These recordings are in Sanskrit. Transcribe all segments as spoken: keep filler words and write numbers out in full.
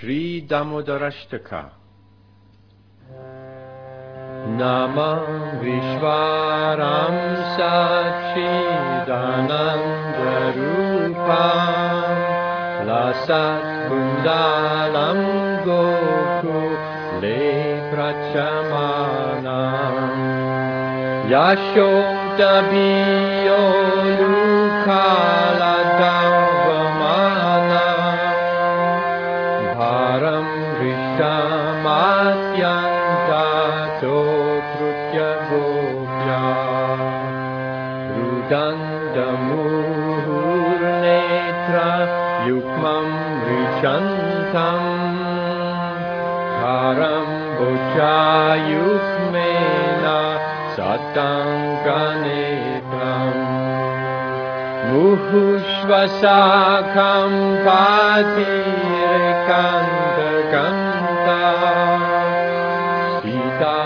Shri Damodarashtaka. Namah Vishwaram Satchidanandarupam Lasat Kundalam Gokule Prachamanam Yashodabiyolukaladavamanam Bharam Vishamatyanta Trutya Gopya Rudandamurnetra Yukmam Rishantam Karam Bocha Yukmena Satankanetam Muhushvasakam Patirekandaganta Sita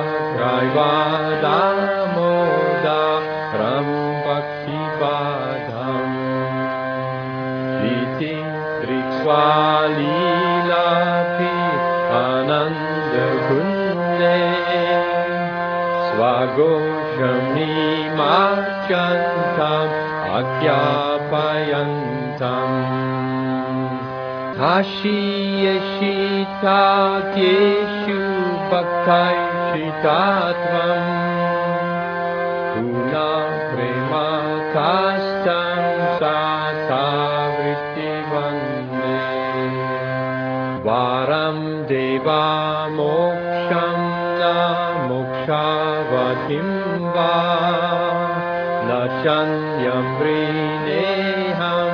Praivadamoda Rambaktivadam Iti Triksvalilapi Anandagunde Svagoshami Machantam Akyapayantam Ashiyeshita Keshu Bhaktai Shitatvam Puna Prema Kastam Satavritti Vande Varam Deva Moksham Na Mokshavatim Va Nashanyam Vrineham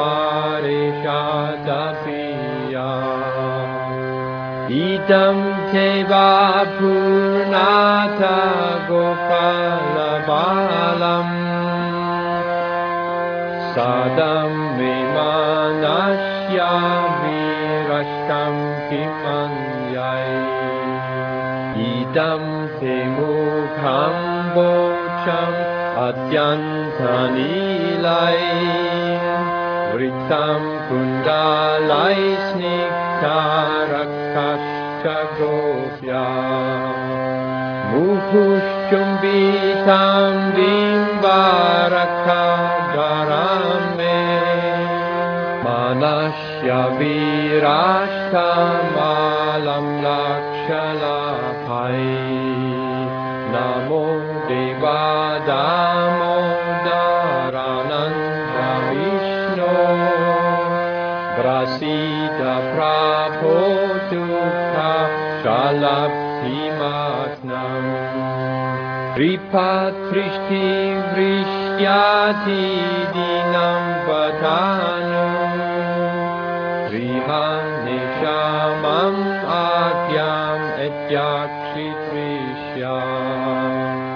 Vareshatapiya Idam Teva Purnata Gopalabalam Sadam Vimanashya Virashtam Kimanyai Idam Te Mukham Bocham Adyantanilai Vritam Kundalai Sniktarakascha Gopya Muhushchumbitam Bimbarakadaram Manashya Virashtamalam Lakshalapai Namo Deva Damodarananda Vishno Prasida Prapotuka Shalabhimatnam Tripatrishti Vrishyati Dinam Vadanu Trihanishamam Akyam Etyakshitrishya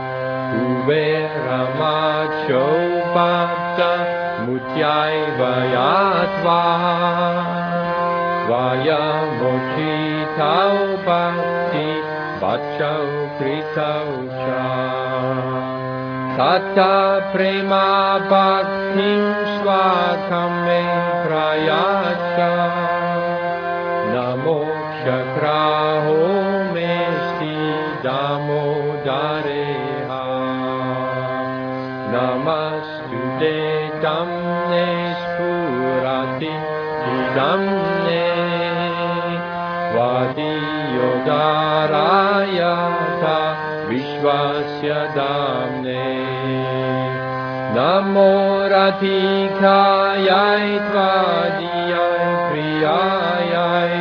Kuberamacho Bhakta Mutyai Vayatva Svayamochitau Bhakti Bachau Kritau Cha Tata Prema Bhaktim Swakame Prayacha Namo Shakraho Mesti Damodare Namastude Damne Spurati Damne Vadiyodarayata Vishvasya Damne Namo Radhikayai Tvadiyai Priyayai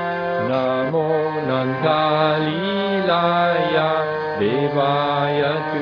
Namo Nandalilaya Devaya